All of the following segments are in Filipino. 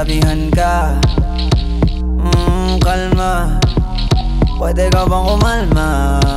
sinasabihan ka. Kalma, pwede ka bang kumalma?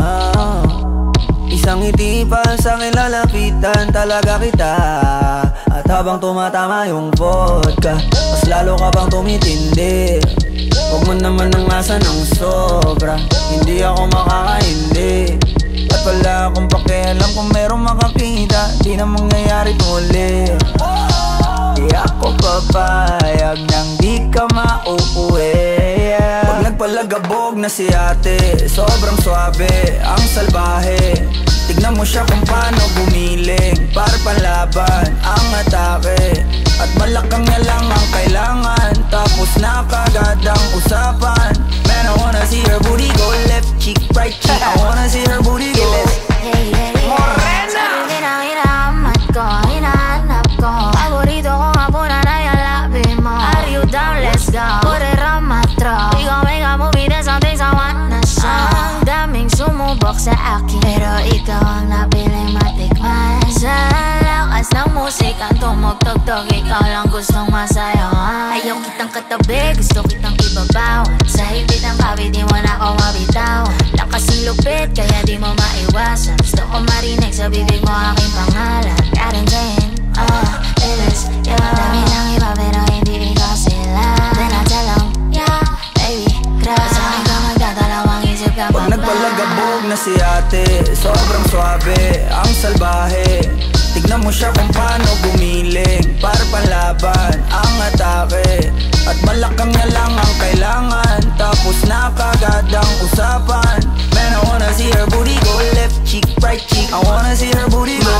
Isang ngiti pa sa'kin lalapitan talaga kita. At habang tumatama yung vodka, mas lalo ka bang tumitindi. Huwag mo naman ang asa ng sobra, hindi ako makakaindi. At wala akong pakialam kung merong makakita, di na mangyayari muli. Di ako papayag nang di ka mauuwi. Pag nagpalagabog na si ate, sobrang swabe, ang salbahe. Tignan mo siya kung paano gumiling, para panlaban ang atake. At malakang na lang ang kailangan, tapos na kagad ang usapan. Man, I wanna see her booty go left cheek, right cheek. I wanna see her booty go Morena! Hinahanap ko, hinahanap ko. Paborito ko nga po na nayalapin mo. Are you down? Let's go. Put it on my throat. We gon' make a movie, there's some things I wanna show. Ang daming sumubok sa akin, pero ikaw ang napiling matikman. Sa lakas ng musikang tumugtog-tog, ikaw lang gustong masayawan. Ayaw kitang katabi, gusto kitang ibabawan. Sa higpit ng kabi, di mo na ako mabitawan. Lakas ng lupit, kaya di mo maiwasan. Gusto ko marinig sa bibig mo aking pangalan. Karen Jane, it is you. Dami ng iba pero hindi ikaw sila. Then I tell them, yeah, baby, crush. Sa akin ka magdadalawang isip ka pa ba? Pag nagpalagabog na si ate, sobrang swabe, ang salbahe. Tignan mo siya kung paano gumiling, para panlaban ang atake. At malakang na lang ang kailangan, tapos na kagad ang usapan. Man, I wanna see her booty go left cheek, right cheek. I wanna see her booty go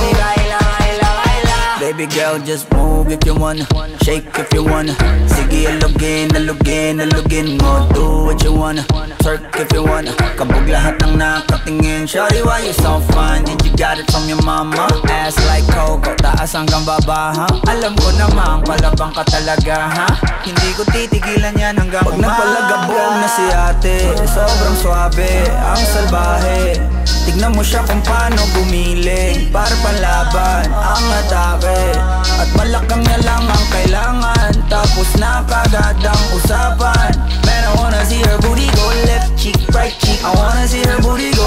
Baby girl, just move if you wanna, shake if you wanna. Sige, alugin, alugin, alugin mo. Do what you wanna, twerk if you wanna. Kabog lahat ng nakatingin. Shawty, why you so fine? Did you got it from your mama? Ass like Coco, taas hanggang baba, ha? Alam ko namang palabang ka talaga, ha? Hindi ko titigilan yan hanggang umaga. Pag nagpalagabog na si ate, sobrang swabe, ang salbahe. Tignan mo siya kung paano gumiling, para panlaban ang atake. At malakang na lang ang kailangan, tapos na kagad ang usapan. Man, I wanna see her booty go left cheek, right cheek. I wanna see her booty go